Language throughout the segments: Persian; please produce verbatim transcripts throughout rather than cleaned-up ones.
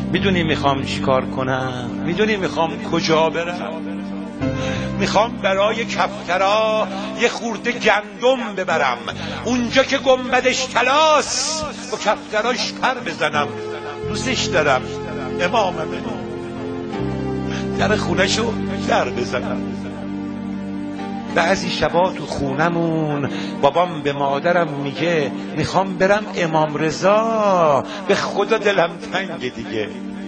میدونی میخوام چیکار کنم؟ میدونی میخوام کجا برم؟ میخوام برای کفترا یه خورده گندم ببرم، اونجا که گنبدش طلاست با کفتراش پر بزنم. دوستش دارم، اماممه، در خونه‌شو در بزنم. بعضی شبا تو خونمون بابام به مادرم میگه میخوام برم امام رضا، به خدا دلم تنگ دیگه.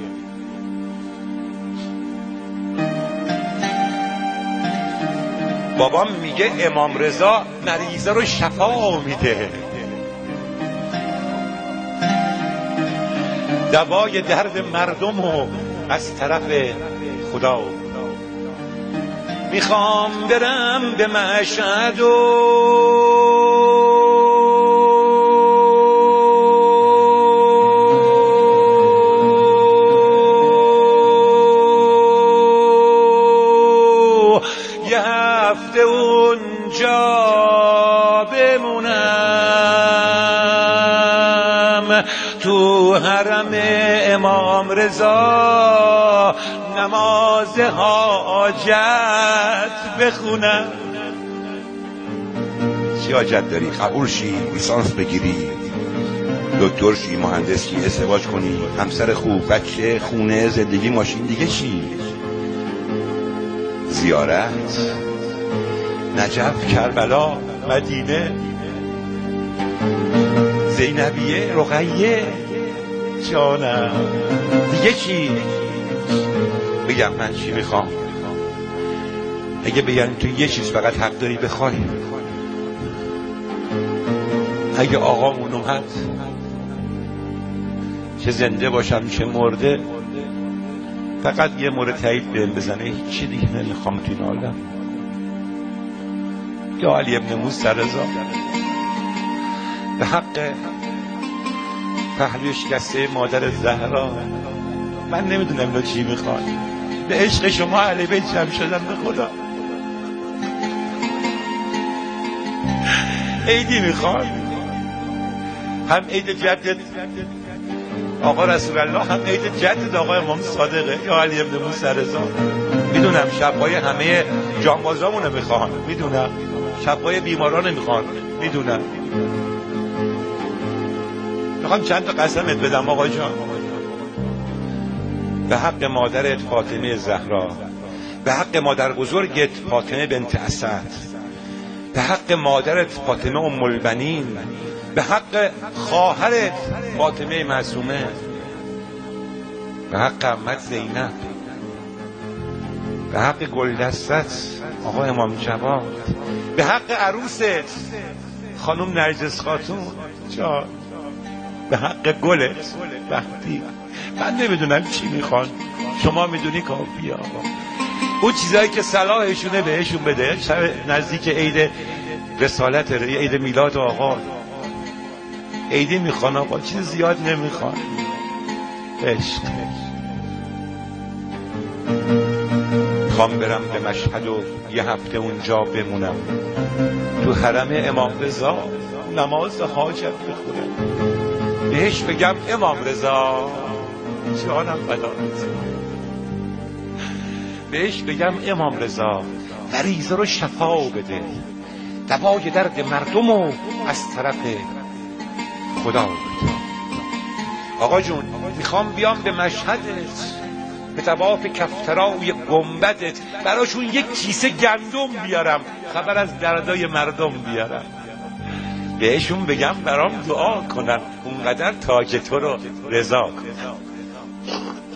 بابام میگه امام رضا مریضا رو شفا میده، دوای درد مردم رو از طرف خدا. میخوام برم به مشهد و یه هفته اونجا بمونم، تو حرم امام رضا نماز حاجت بخونم. چی حاجت داری؟ قبول شی، لیسانس بگیری، دکتر شی، مهندس شی، ازدواج کنی، همسر خوب، بچه، خونه، زندگی، ماشین، دیگه چی؟ زیارت، نجف، کربلا، مدینه، زینبیه، رقیه، جانم، دیگه چی؟ بگم من چی میخوام؟ اگه بگن تو یه چیز فقط حق داری بخوای، اگه آقامون اومد، چه زنده باشم چه مرده، فقط یه مورد تایید بهم بزنه، هیچی دیگه نمیخوام تو این عالم. یا علی ابن موسی رضا به حق پهلوی شکسته مادر زهرا، من نمیدونم اینا چی میخوان، به عشق شما اهل بیت جمع شدم به خدا. عیدی میخوان، هم عید جدت آقا رسول الله، هم عید جدت آقا امام صادقه یا علی ابن موسی رضا. میدونم شبهای همه جانبازامونو میخوان، میدونم شبهای بیماران میخوان، میدونم. میخوام چند تا قسمت بدم آقا جان، به حق مادرت فاطمه زهرا، به حق مادر بزرگت فاطمه بنت اسد، به حق مادرت فاطمه ام البنین، به حق خواهرت فاطمه معصومه، به حق عمت زینب، به حق گلدستت آقا امام جواد، به حق عروست خانم نرجس خاتون جان، به حق گلت وقتی. من نمیدونم چی میخوان، شما میدونی کافیه آقا. اون چیزایی که صلاحشونه بهشون بده. شب نزدیک عید رسالت، عید میلاد آقا، عیدی میخوان آقا، چیز زیاد نمیخوان. عشق. میخوام برم به مشهد و یه هفته اونجا بمونم، تو حرم امام رضا نماز حاجت بخونم، بهش بگم امام رضا جانم فدات، بهش بگم امام رضا مریضا رو شفا بده، دوای درد مردم رو از طرف خدا بده. آقا جون میخوام بیام به مشهدت، به طواف کفتراوی گنبدت براشون یک کیسه گندم بیارم، خبر از دردای مردم بیارم، بهشون بگم برام دعا کنن، اونقدر تاج تو رو رضا کنن.